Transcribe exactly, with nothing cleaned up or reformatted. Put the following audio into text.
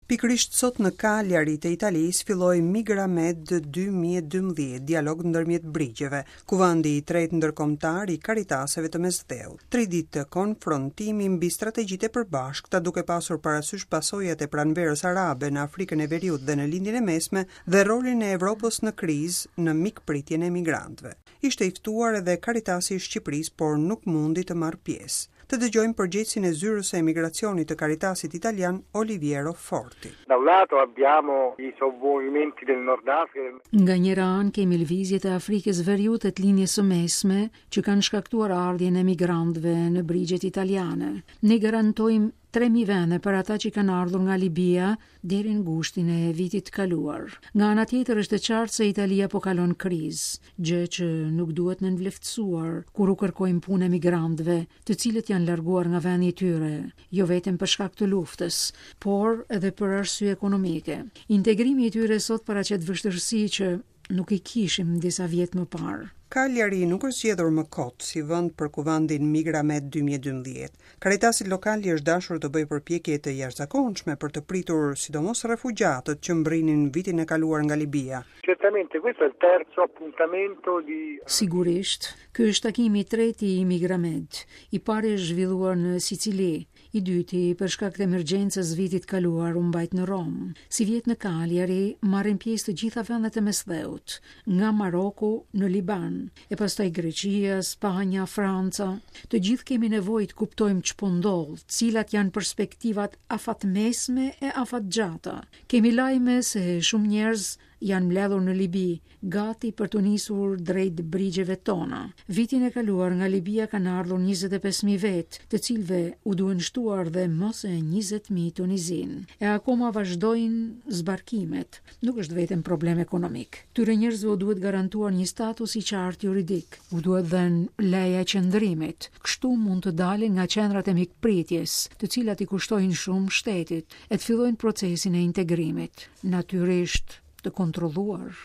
Pikërisht sot në Cagliari të Italisë filloi Migramed dy mijë e dymbëdhjetë, dialog ndërmjet brigjeve, kuvëndi i tretë ndërkombëtar i Caritaseve të Mesdheut. Tri ditë të konfrontimi mbi strategjitë e përbashkëta duke pasur parasysh pasojat e pranverës arabe në Afrikën e Veriut dhe në Lindjen e Mesme dhe rolin e Evropës në krizë në mikpritjen e migrantëve. Ishte i ftuar edhe Caritasi i Shqipërisë, por nuk mundi të marrë pjesë. Të dëgjojmë përgjegjësin e zyrës së emigracionit të Caritasit italian, Oliviero Forti. Da un lato abbiamo i sovmovimenti del Nord Africa. Nga njëra anë kemi lëvizjet e Afrikës Veriut e të linjës së mesme që kanë shkaktuar ardhjen e migrantëve në brigjet italiane. Ne garantojmë tre mijë vende për ata që kanë ardhur nga Libia deri në gushtin e vitit të kaluar. Nga ana tjetër është e qartë se Italia po kalon krizë, gjë që nuk duhet nënvleftësuar kur u kërkojnë punë migrantëve, të cilët janë larguar nga vendi i tyre, jo vetëm për shkak të luftës, por edhe për arsye ekonomike. Integrimi i tyre sot paraqet vështirësi që nuk i kishim disa vjet më parë. Cagliari nuk është zgjedhur më kot si vend për kuvendin Migramed dy mijë e dymbëdhjetë. Caritasi lokal i është dashur të bëjë përpjekje të jashtëzakonshme për të pritur sidomos refugjatët që mbrinin vitin e kaluar nga Libia. Certamente questo è il terzo appuntamento di Sigurisht, ky është takimi i tretë i Migramed. I pari është zhvilluar në Sicili, i dyti për shkak të emergjencës vitit kaluar u mbajt në Rom. Si vjet në Cagliari marrin pjesë të gjitha vendet e Mesdheut, nga Maroku në Liban, e pastaj Greqia, Spanja, Franca. Të gjithë kemi nevojë të kuptojmë ç'po ndodh, cilat janë perspektivat afatmesme e afatgjata. Kemi lajme se shumë njerëz janë mbledhur në Libi, gati për të nisur drejt brigjeve tona. Vitin e kaluar nga Libia kanë ardhur njëzet e pesë mijë vet, të cilëve u duhen shtuar dhe mos e njëzet mijë tunizin. E akoma vazhdojnë zbarkimet. Nuk është vetëm problem ekonomik. Tyre njerëzve u duhet garantuar një status i qartë juridik. U duhet dhënë leja e qëndrimit. Kështu mund të dalin nga qendrat e mikpritjes, të cilat i kushtojnë shumë shtetit, e të fillojnë procesin e integrimit. Natyrisht të kontrolluar.